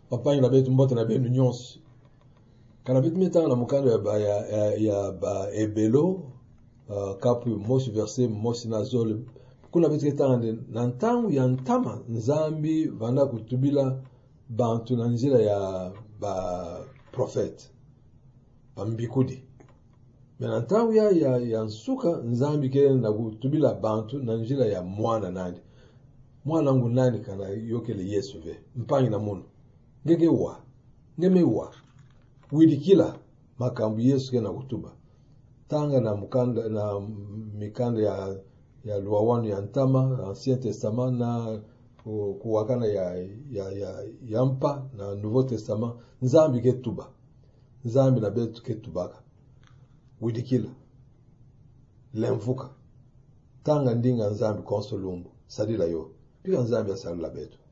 papai na betu mbote na benu nyonso kana betu metanga na mukando ya ba ebelo kapu mosi verse mosi na zole kuna betu ketanga na ntangu ya ntama nzambi vanda kutubila bantu na nzira ya ba profete bambikudi mena ntangu ya nsuka nzambi ke na kutubila bantu na nzira ya mwana nani mwana ngu nani kana yokele Yesu ve mpangi na muno ngemewa widikila makambu Yesu ke na kutuba tanga na mukanda na mikanda ya luawanu ya ntama Ancien Testament na kuwakana ya mpa na Nouveau Testament nzambi ke tuba nzambi na betu ke tubaka widikila lemvuka tanga ndinga nzambi konsolumbu sadila yo pika nzambi asalula betu